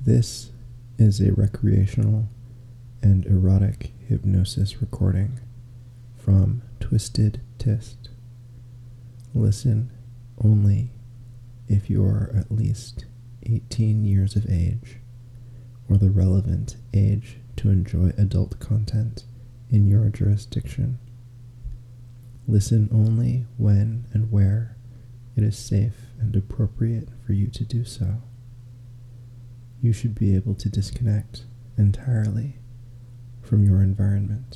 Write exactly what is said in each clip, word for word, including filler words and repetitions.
This is a recreational and erotic hypnosis recording from Twisted Tist. Listen only if you are at least eighteen years of age or the relevant age to enjoy adult content in your jurisdiction. Listen only when and where it is safe and appropriate for you to do so. You should be able to disconnect entirely from your environment.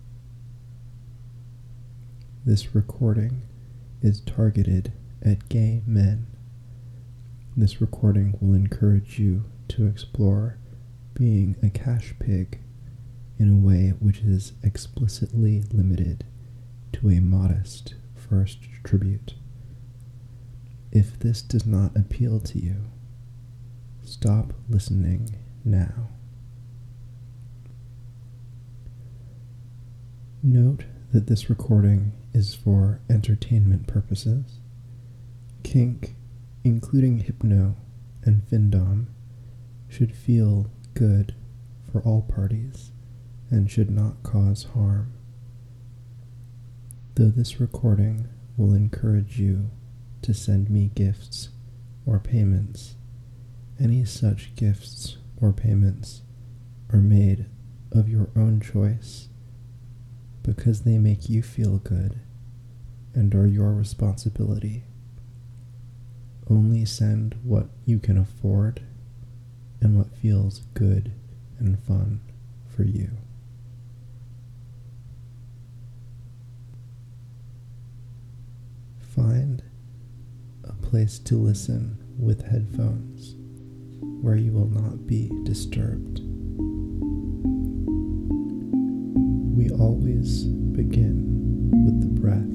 This recording is targeted at gay men. This recording will encourage you to explore being a cash pig in a way which is explicitly limited to a modest first tribute. If this does not appeal to you, stop listening now. Note that this recording is for entertainment purposes. Kink, including hypno and findom, should feel good for all parties and should not cause harm. Though this recording will encourage you to send me gifts or payments, any such gifts or payments are made of your own choice because they make you feel good and are your responsibility. Only send what you can afford and what feels good and fun for you. Find a place to listen with headphones where you will not be disturbed. We always begin with the breath.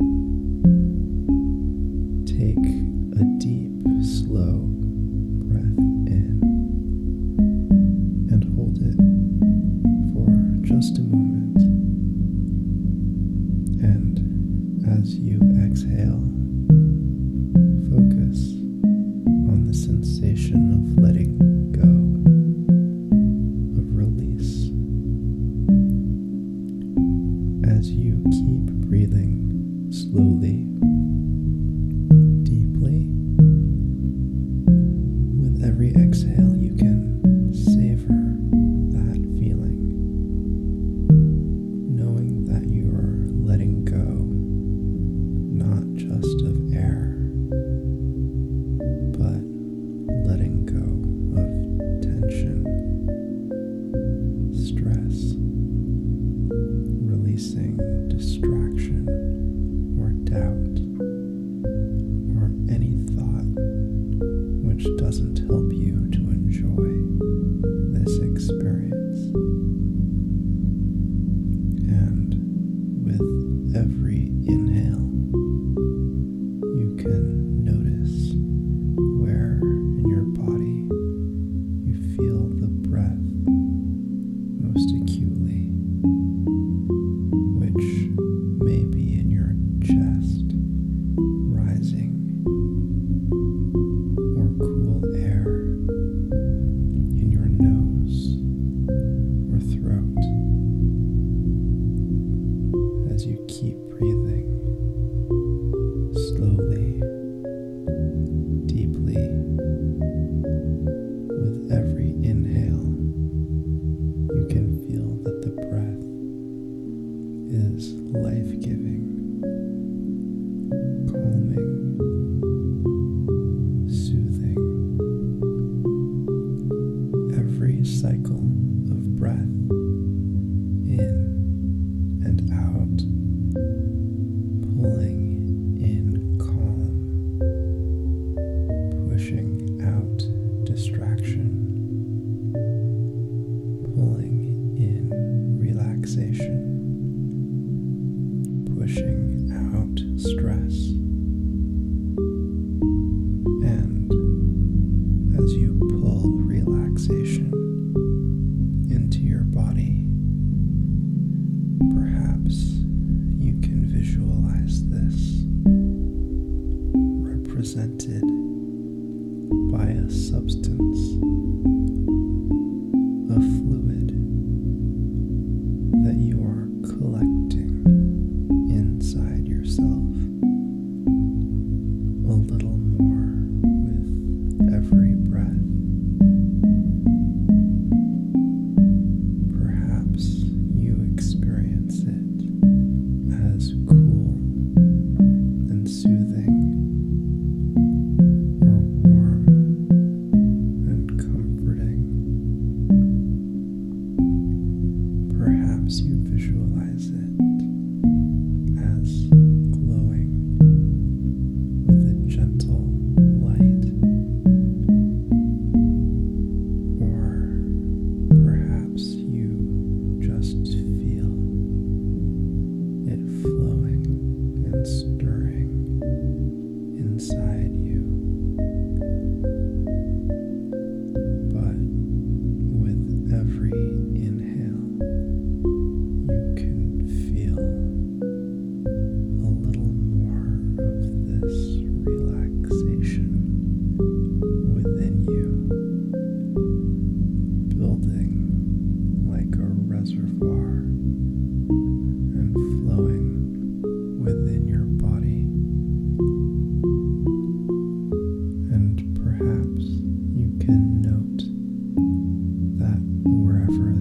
Take a deep, slow breath in and hold it for just a moment. And as you exhale, focus on the sensation of letting go, of release. As you keep breathing slowly, deeply, with every exhale you can savor that feeling, knowing that you are letting go, not just of air, but letting go of tension, stress, releasing distraction or doubt or any thought which doesn't help you to enjoy this experience. And with every inhale, you can notice where in your body you feel the breath most acutely, which may be in your chest, rising, or cool air in your nose or throat. As you keep breathing slowly, deeply, with every inhale, you can feel that the breath is life-giving, calming, soothing. Every cycle of breath in and out, pulling in calm, pushing out distraction, pulling in relaxation, pushing out stress. And as you pull relaxation into your body, perhaps you can visualize this represented by a substance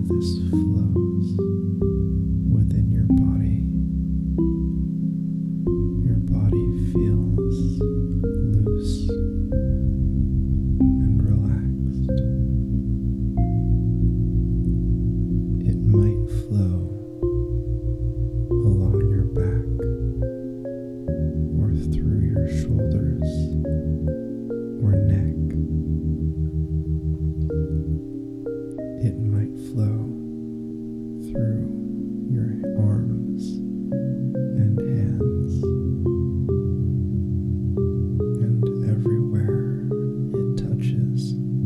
this flows within your body. Your body feels loose and relaxed. It might flow along your back or through your shoulders or neck. It might flow through your arms and hands, and everywhere it touches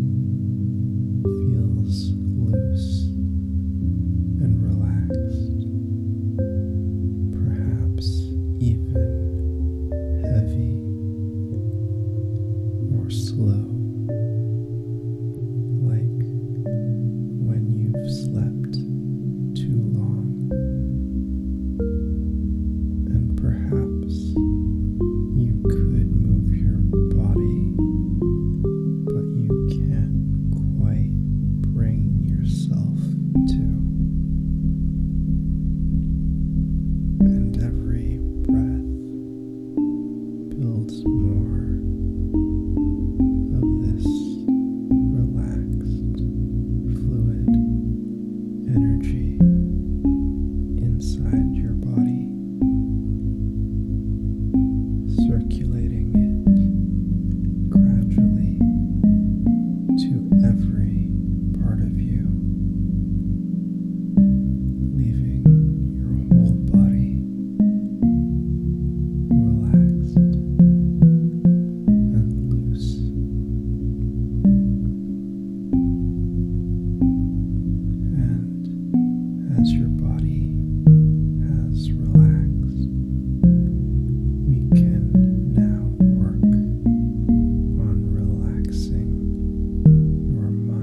feels loose and relaxed, perhaps even heavy or slow, like when you've slept too long, and perhaps you could move your body, but you can't quite bring yourself to. And every breath builds more of this relaxed, fluid energy inside your body, circulating it gradually to every part of you, leaving your whole body relaxed and loose. And as your body has relaxed, we can now work on relaxing your mind.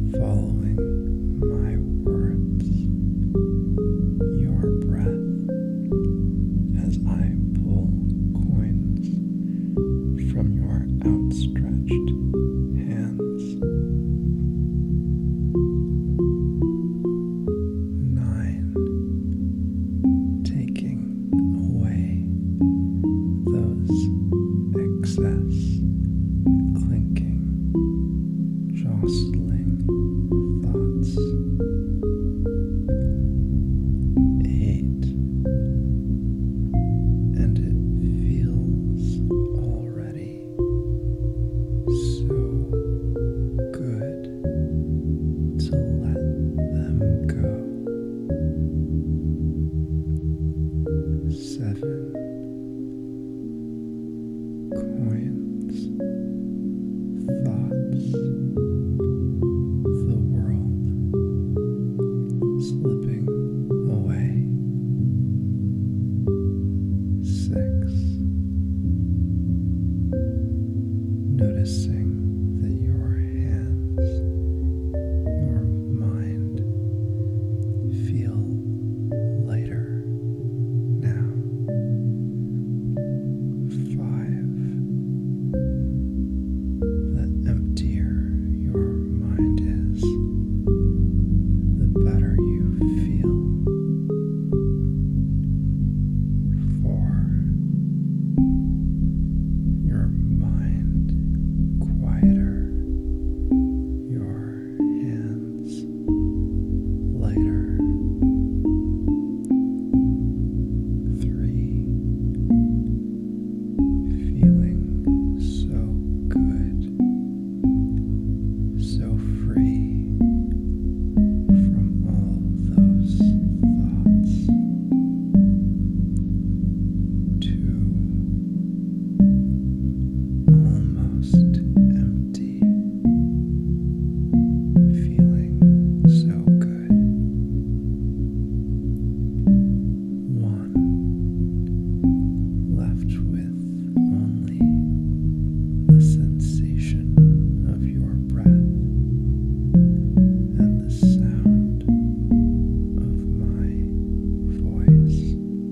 following my words, your breath, as I pull coins from your outstretched hands. Nine, taking away those excess, clinking, jostling thoughts. Eight, and it feels already so good to let them go. Seven, coins, thoughts, the world slipping away. Six, noticing that your hands, your mind feel lighter now. Five, the emptier your mind is, the better you feel. Four, your mind quieter, your hands lighter. Three, feeling so good, so free from all those thoughts. Two, almost empty, feeling so good. One, left with only the sensation of your breath and the sound of my voice.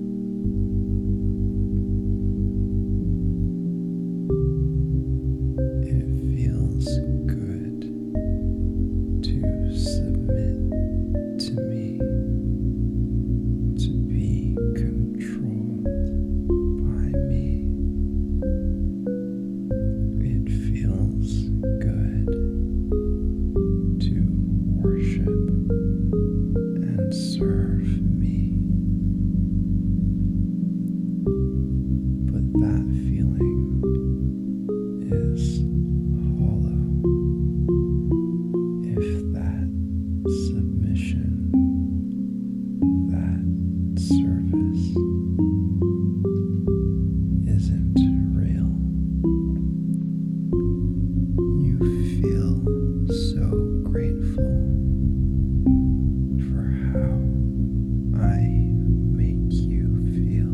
It feels good to submit to me, to be controlled by me. It feels good to worship and serve me. But that feeling is hollow if that submission, that service isn't real. You feel so grateful for how I make you feel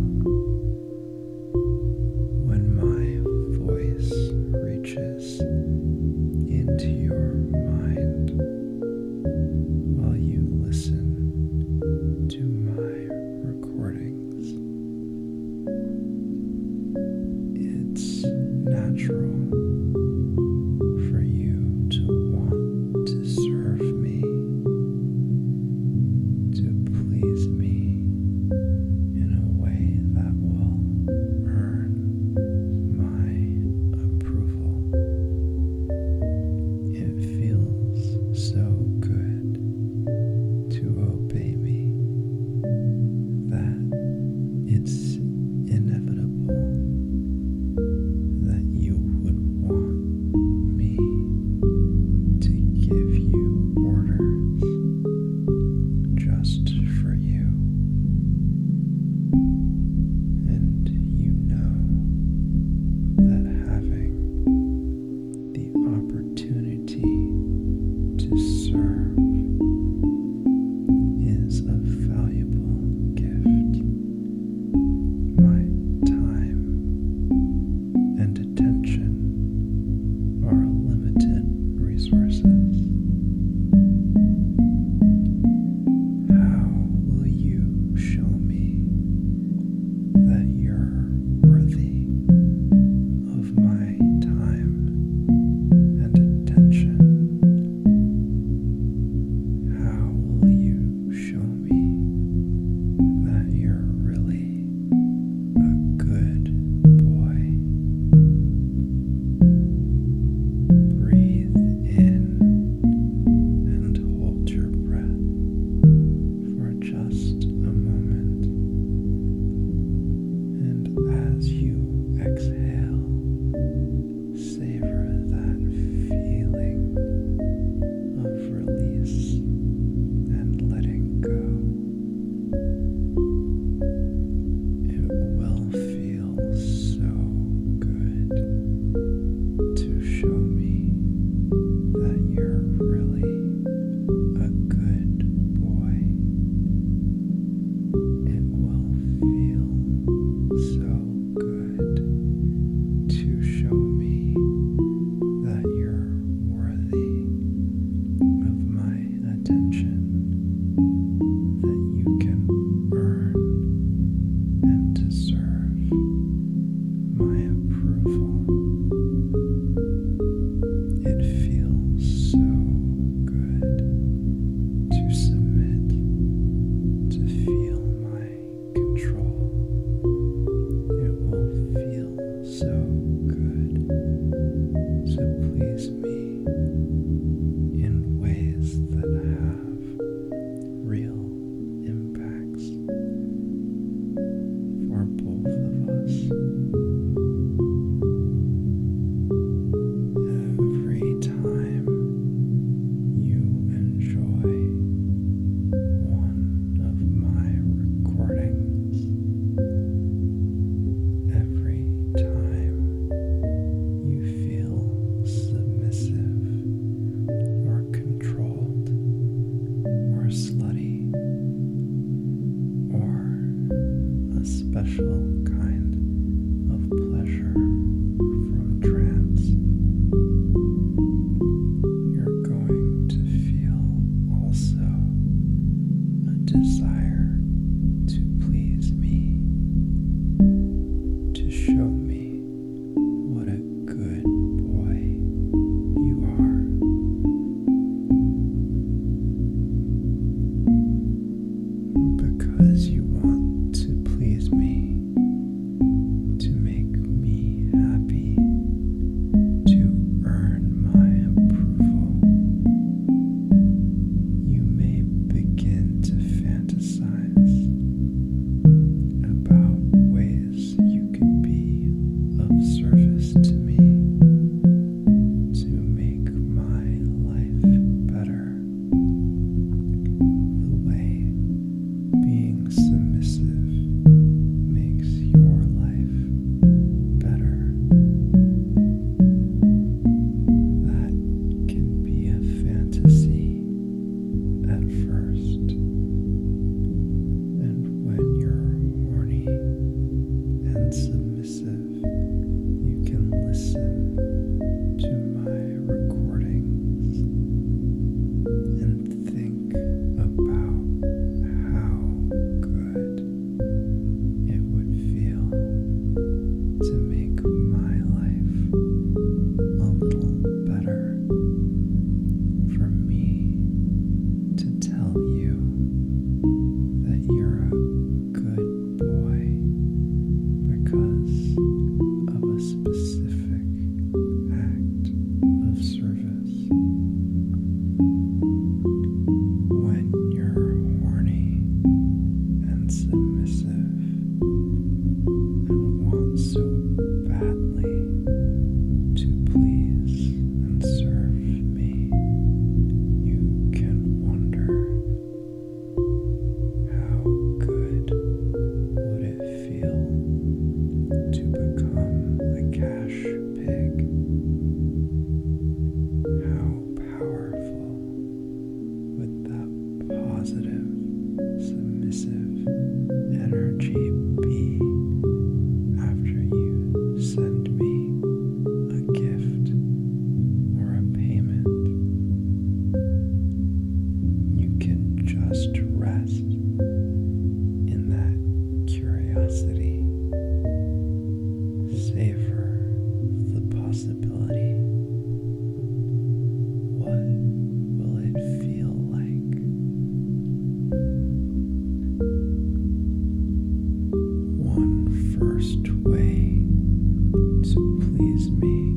when my voice reaches into your mind while you listen to my recordings. It's natural for you to want to serve me, to please me in a way that will earn my approval. It feels so good to obey me that it's inevitable that you would want me to give you orders just for you. And you know that having the opportunity to serve is a valuable gift. My time and attention. attention are limited resources. positive, submissive energy be after you send me a gift or a payment? You can just rest in that curiosity. Savor the possibility. What will it feel like? One first way to please me,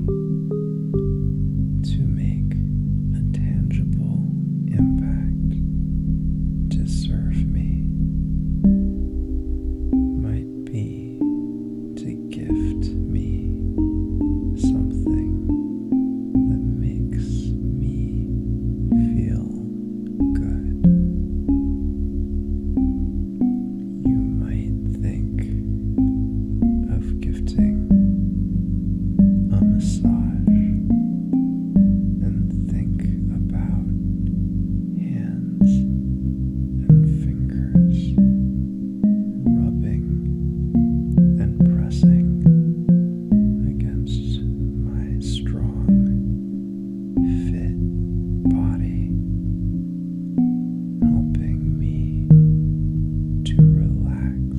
to make a tangible impact, to serve me, might be to gift me something that makes me feel good. You might think of gifting a massage and think about hands and fingers rubbing and pressing against my strong, fit body, helping me to relax,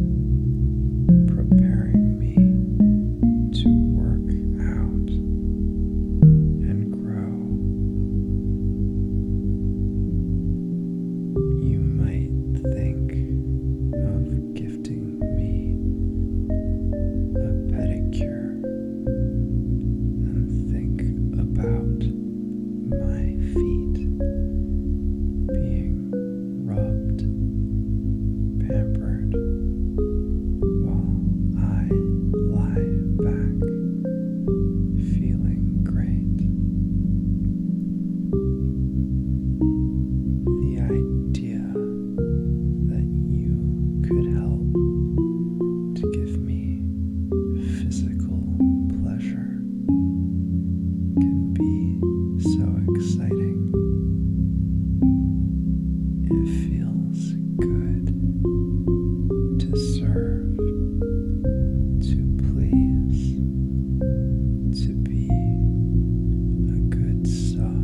preparing me to work out and grow. You might think of gifting me a pedicure and think about my feet being rubbed, pampered, while I lie back, feeling great. The idea that you could help to give me physical pleasure can be so exciting. It feels good to serve, to please, to be a good sub.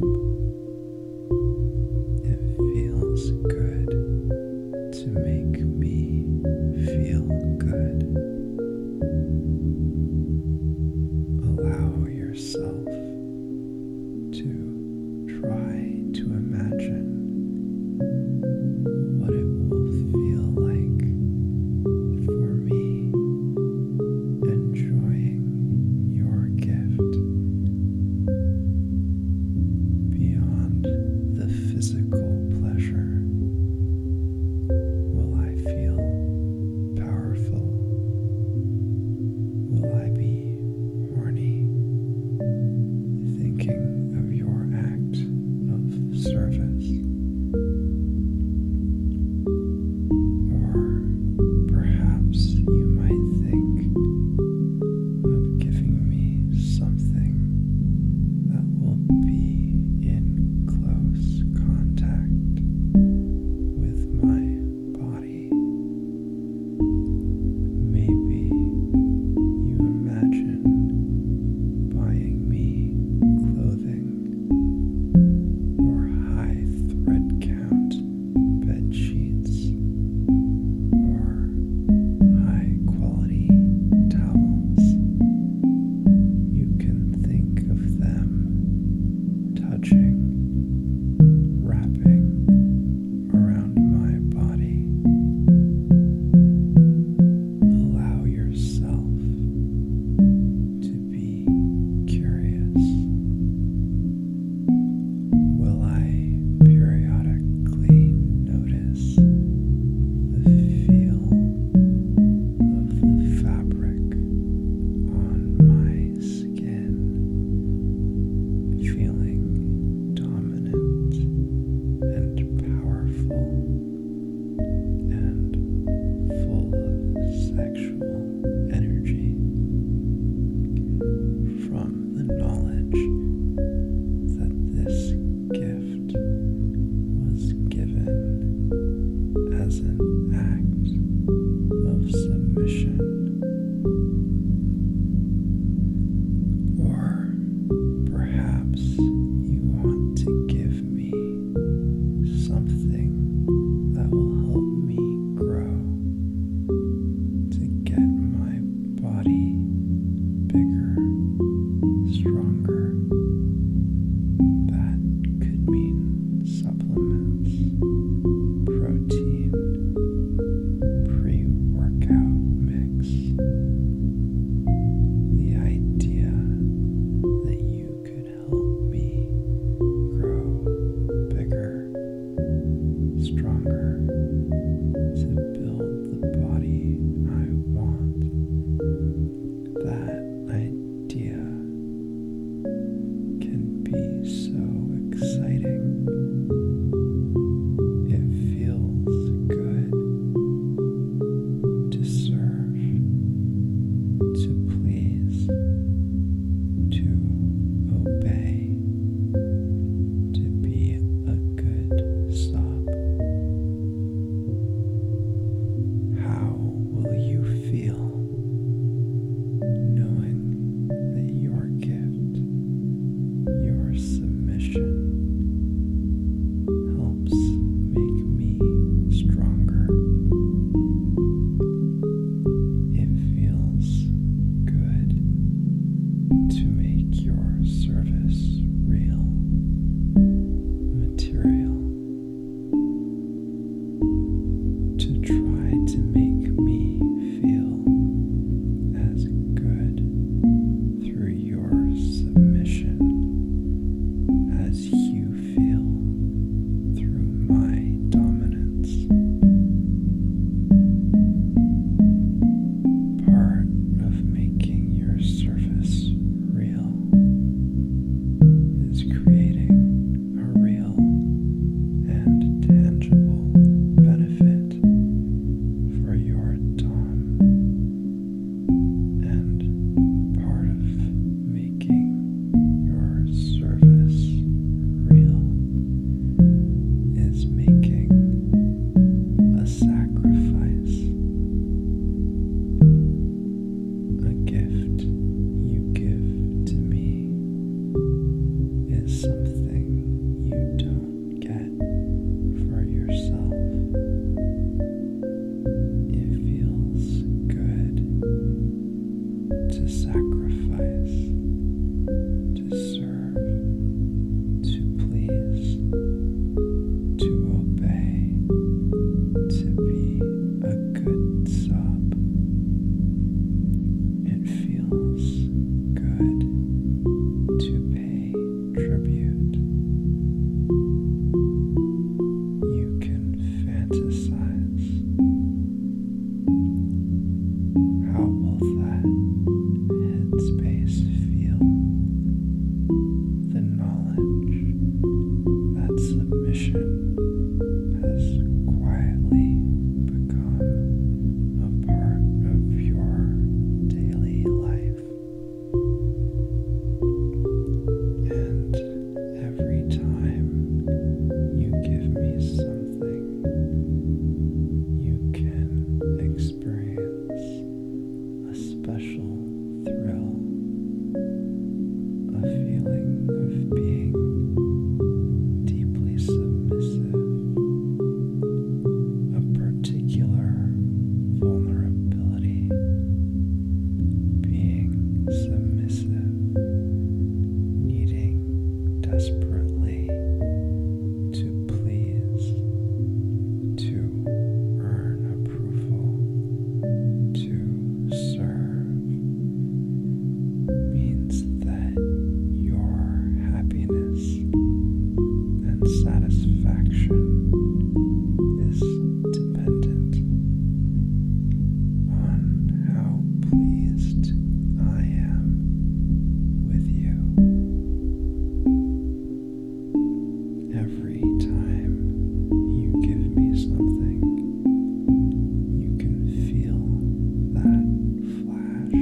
It feels good to make me feel good. Allow yourself to try to imagine what it will feel like for me enjoying your gift beyond the physical pleasure. Will I feel powerful? Will I be horny, thinking of your act of service? Or perhaps you might think of giving me something that will be in close contact could mean supplements, protein, pre-workout mix. The idea that you could help me grow bigger, stronger, to build the body I want. That idea can be so exciting. It feels good to serve, to please, to obey, to be a good sub. How will you feel knowing that your gift, your submission, helps make me stronger? It feels good to make your service real, material, to try to make me feel as good through your submission as you feel through my dominance. Part of making your service real is creating a real and tangible benefit for your Dom. And part of making your service real is making a sacrifice. A gift you give to me is something you don't get for yourself. It feels good to sacrifice, to serve, to please, to obey, to be a good sub. It feels good to pay tribute. You can fantasize. How will that headspace feel? The knowledge that submission has quietly become a part of your daily life. And every time you give me something, you can experience a special thrill, a feeling of being deeply submissive, a particular vulnerability, being submissive, needing desperately to please, to earn approval, to serve, means that your happiness and satisfaction is dependent on how pleased I am with you. Every time you give me something, you can feel that flash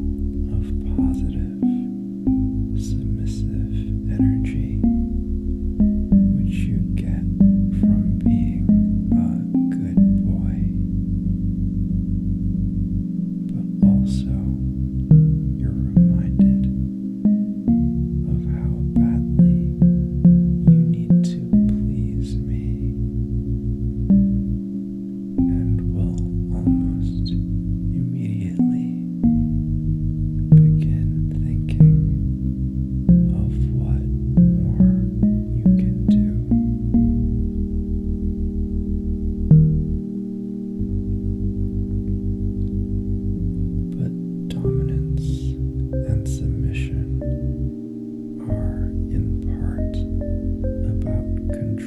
of positive, submissive energy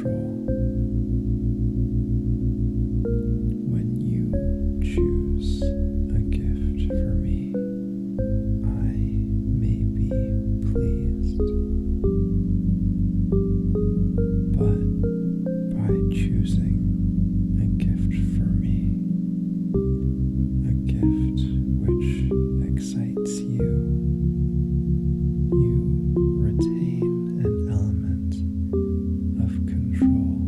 control. When you choose a gift for me, I may be pleased, but by choosing a gift for me, a gift which excites you, you retain an element of control.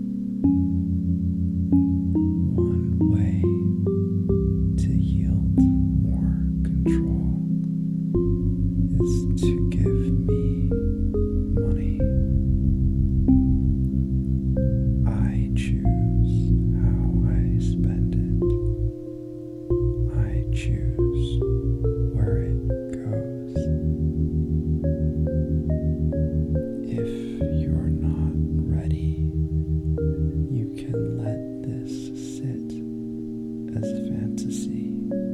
One way to yield more control is to give me money. I choose how I spend it. I choose where it goes. If you're not ready, you can let this sit as fantasy,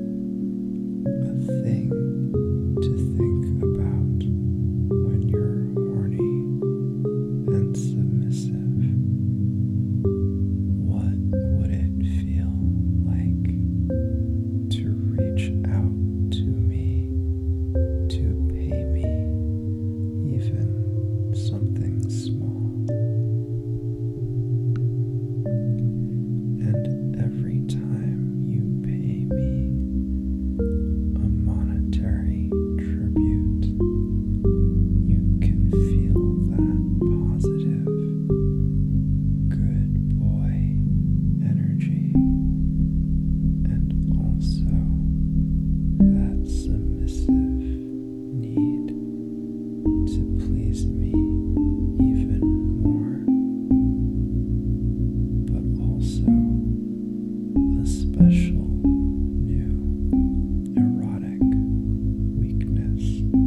a thing to think about when you're horny and submissive. What would it feel like to reach out to me, to pay me, even something small? And every time you pay me a monetary tribute, you can feel that positive, good boy energy, and also that submissive need to please me even more, but also a special new erotic weakness.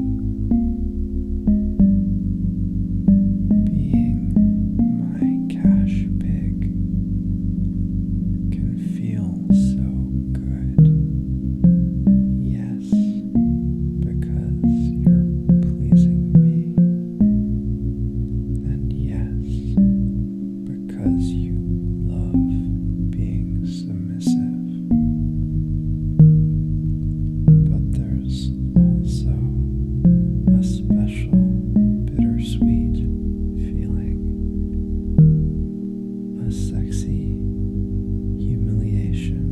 Being my cash pig can feel so good. Yes, because you're pleasing me. And yes, because you love being submissive. But there's also a special bittersweet feeling, a sexy humiliation.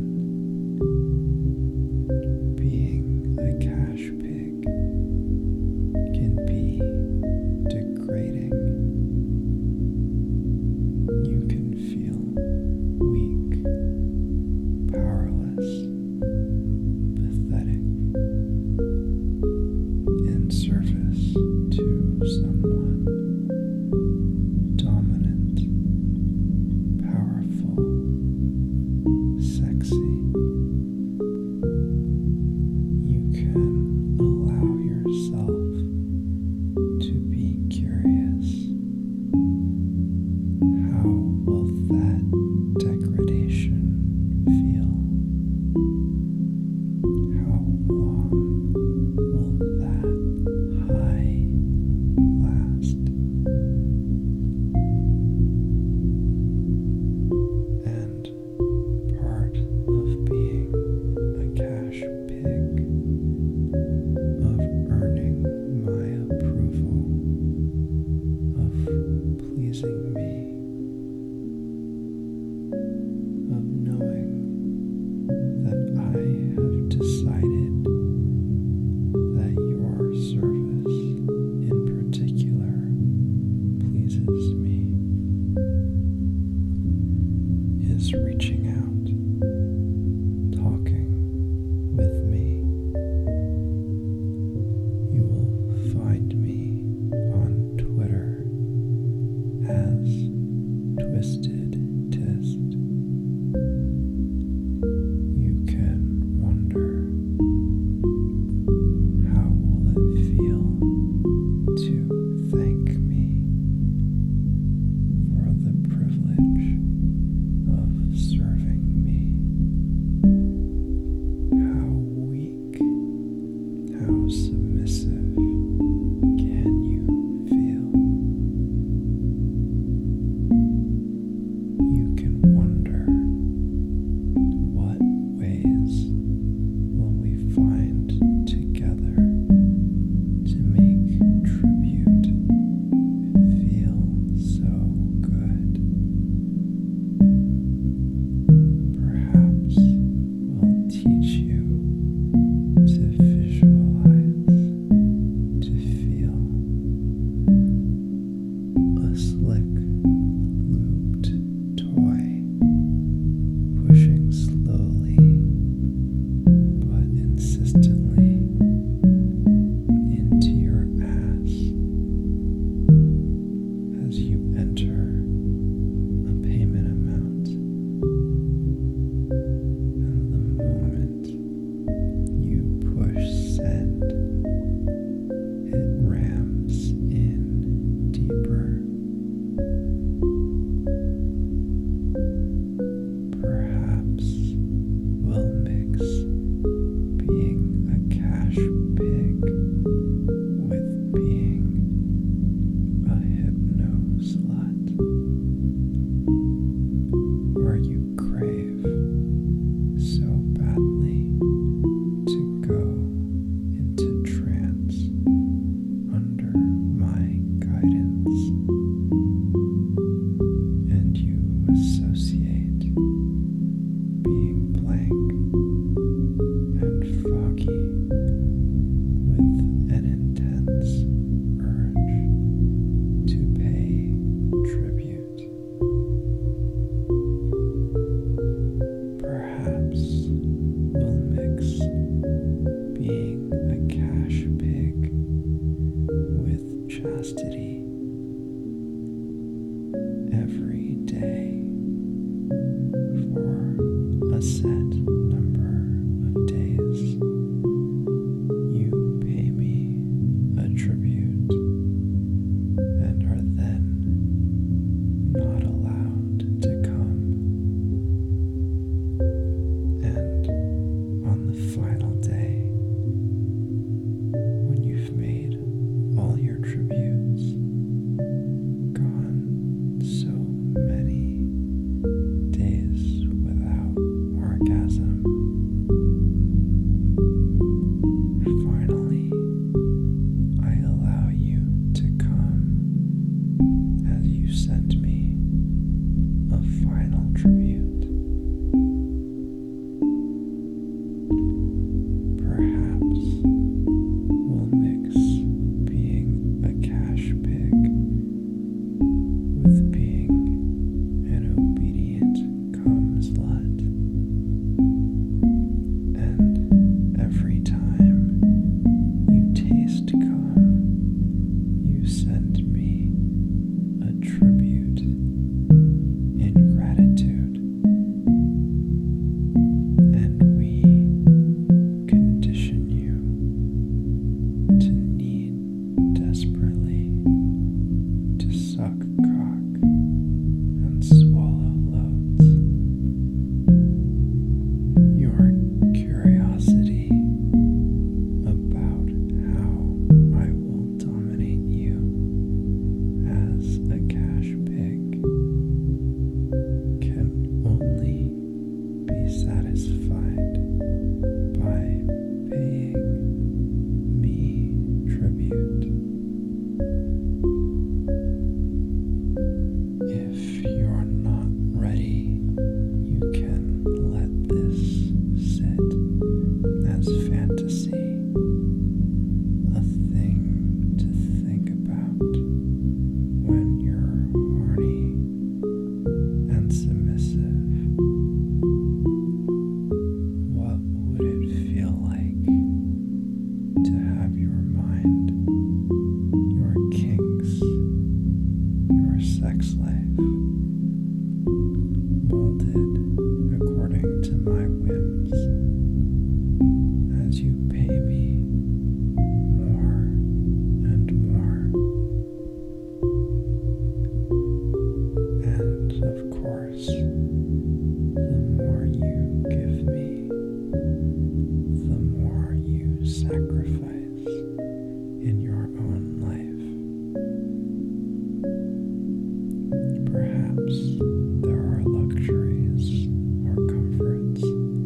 Being a cash pig can be degrading. You can feel weak, powerless, pathetic, in service to someone dominant, powerful, sexy. You can allow yourself to be curious. How will that degradation feel? How long will that high last? And part of being a cash pig, of earning my approval, of pleasing me, of knowing that I have decided that your service in particular pleases me, is reaching out, talking with me. You will find me on Twitter as Twisted Tist. You can wonder, how will it feel to thank me for the privilege of serving me? How weak, how submissive can you feel? every day for a set number of days. You pay me a tribute and are then not allowed to come. And on the final day, when you've made all your tributes, gone so many days without orgasm, finally I allow you to come as you send me a final tribute. Perhaps we'll mix being a cash pig with being an obedient cum slut. And every time you taste cum, you send me a tribute in gratitude. And we condition you to need desperately to suck cock and swallow loads. Your curiosity about how I will dominate you as a cash pig can only be satisfied by paying me tribute. If you're not ready, you can let this sit as fantasy, a thing to think about when you're horny and submissive. What would it feel like to have your mind, your kinks, your sex life molded according to my whims as you pay me more and more? And of course, the more you give me, the more you sacrifice in your own life. Perhaps there are luxuries or comforts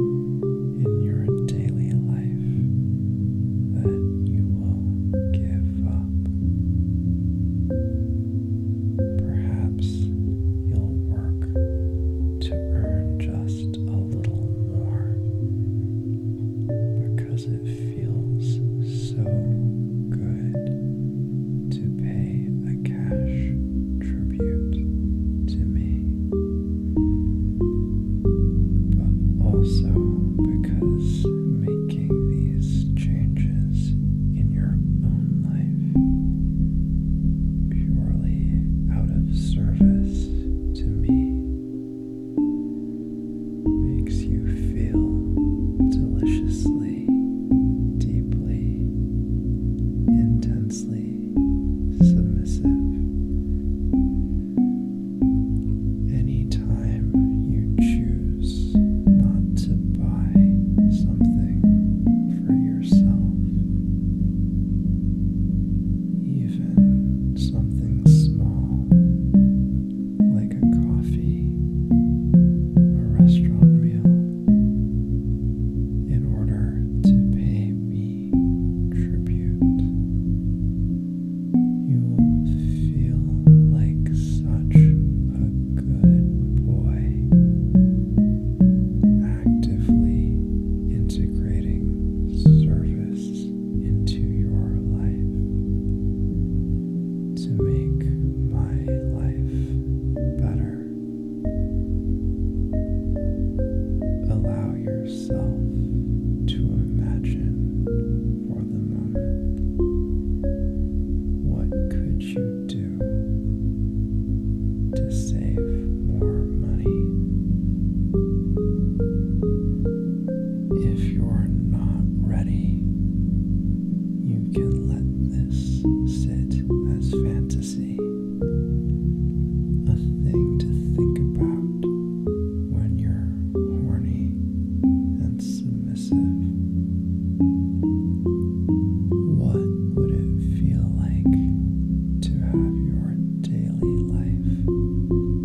to save more money. If you're not ready, you can let this sit as fantasy, a thing to think about when you're horny and submissive. What would it feel like to have your daily life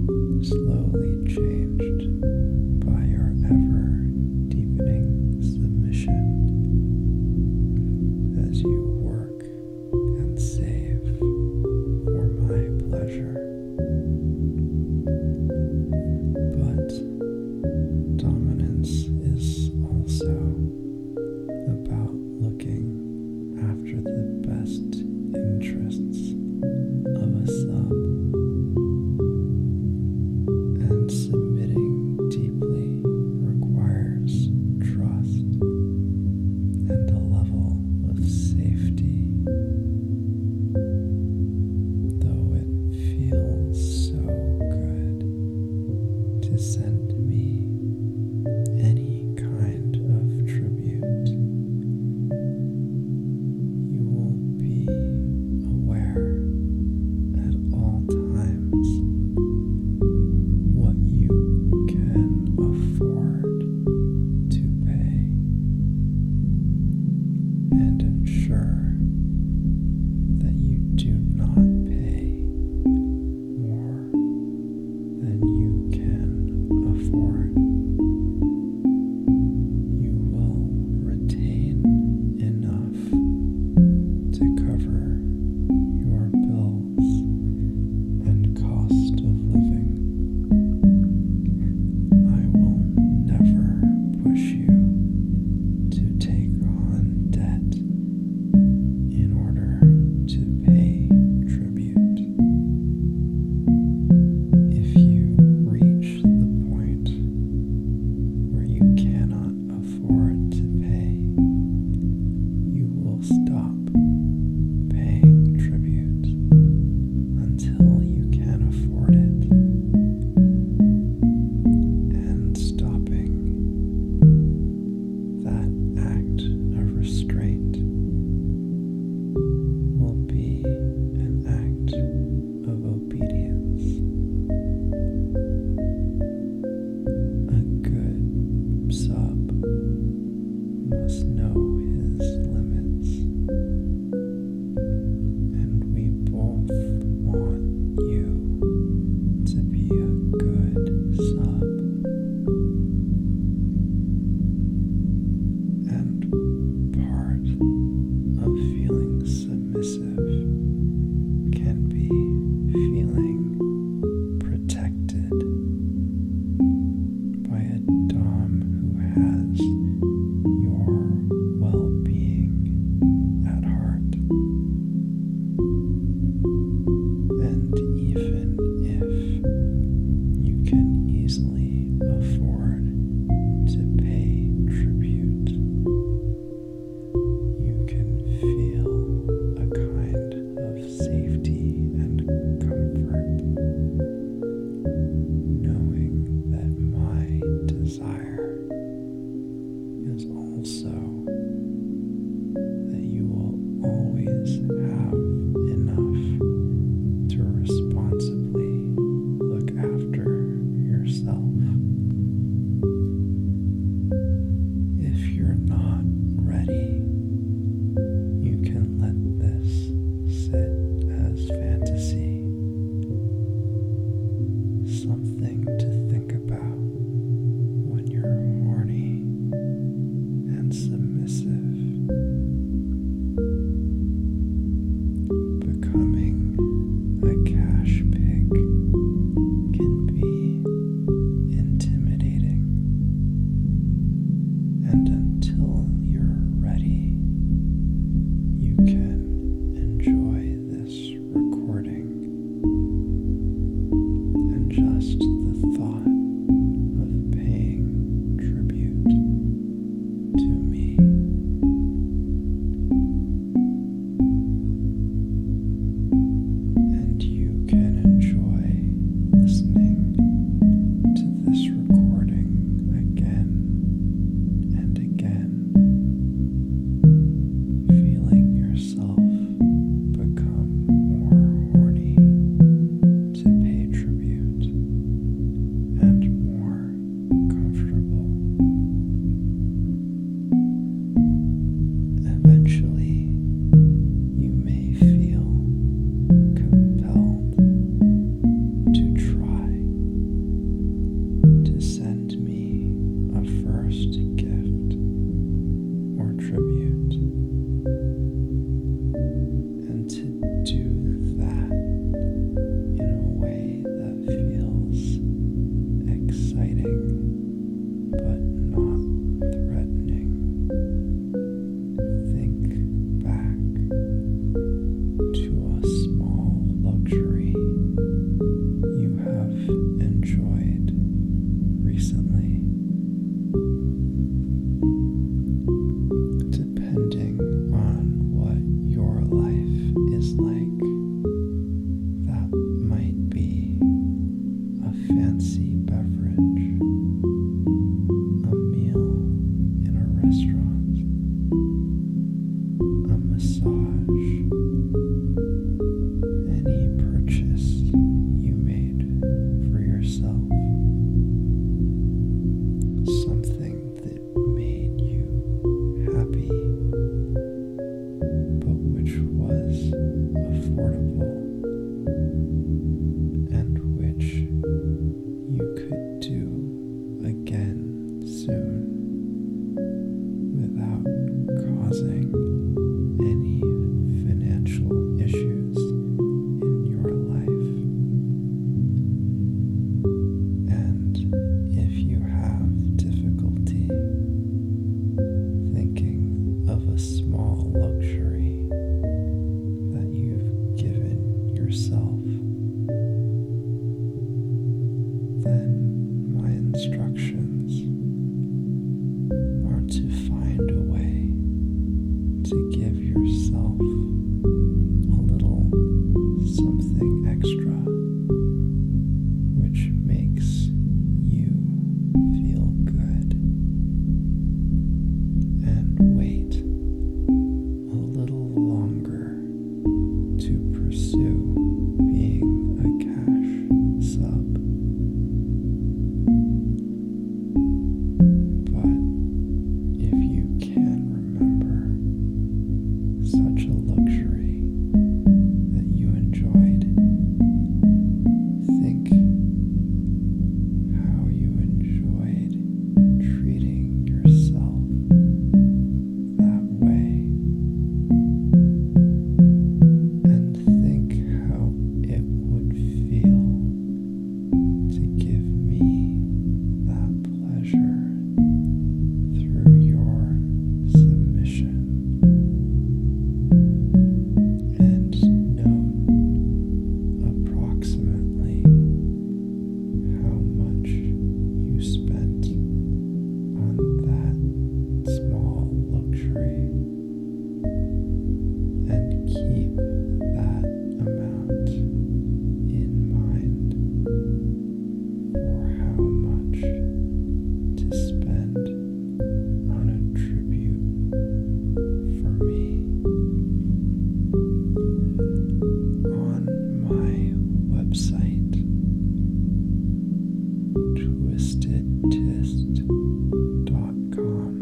twisted tist dot com.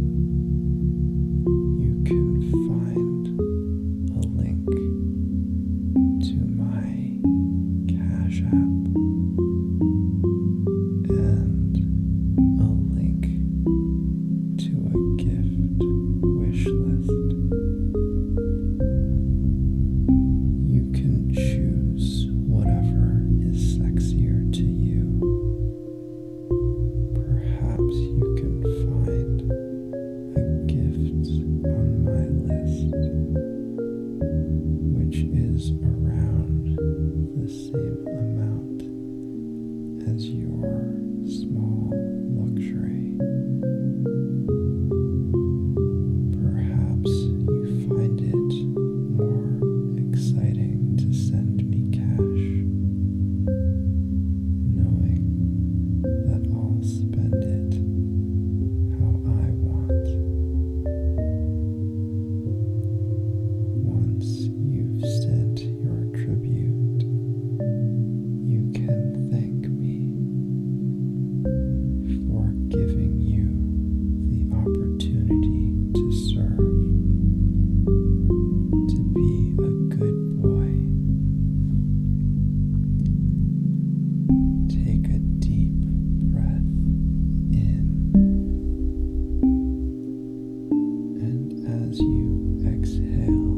You can find a link to my Cash App and a link to a gift wish list. You can choose whatever is sexier to you. Perhaps you can find a gift on my list which is around the same amount as your small luxury. Perhaps you find it more exciting to send me cash, knowing that I'll spend it how I want. Once you've sent your tribute, you can thank me for giving you the opportunity to serve, to be a good boy. Take a deep breath in, and as you exhale,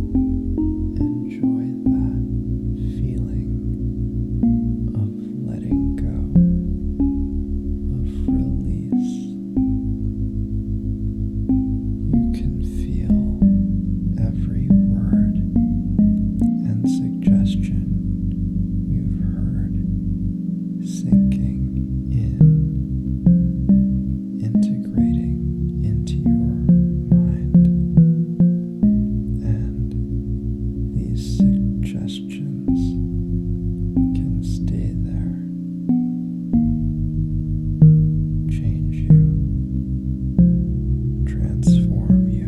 enjoy that feeling of letting go, of release. You can feel every word and suggestion you've heard sinking in, integrating into your mind, and these suggestions can stay there, change you, transform you,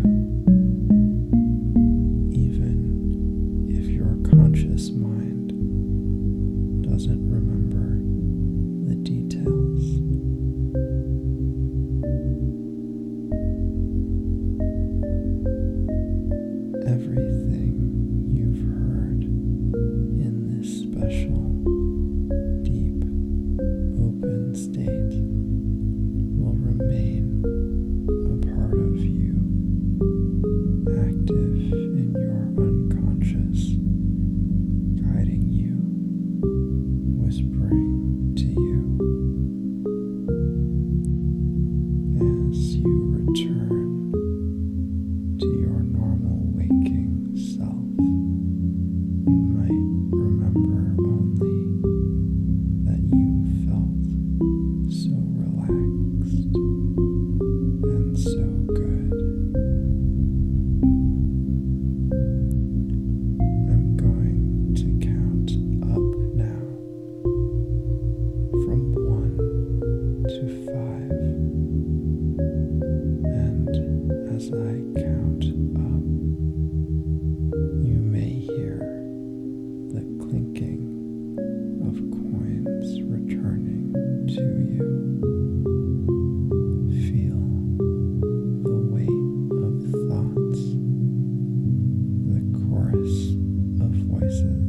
even if your conscious mind doesn't remember the details. Everything you've heard in this special, deep, open state will remain a part of you, active in your unconscious, guiding you, whispering to you. As you return to your normal waking self, you might remember only that you felt so relaxed and so good. I'm going to count up now from one to five, and as I count up, you may hear the clinking of coins returning to you. Feel the weight of thoughts, the chorus of voices.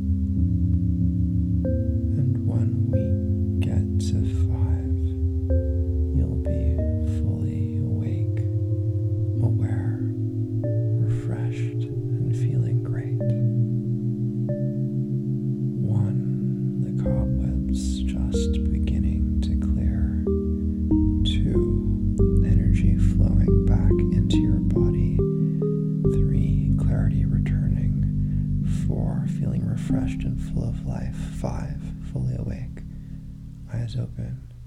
And when we get to five, you'll be fully awake, aware, refreshed, and feeling great. One, the cobwebs just beginning to clear. Two, energy flowing back into your body. Three, clarity returning. Four, feeling refreshed and full of life. Five, fully awake, eyes open.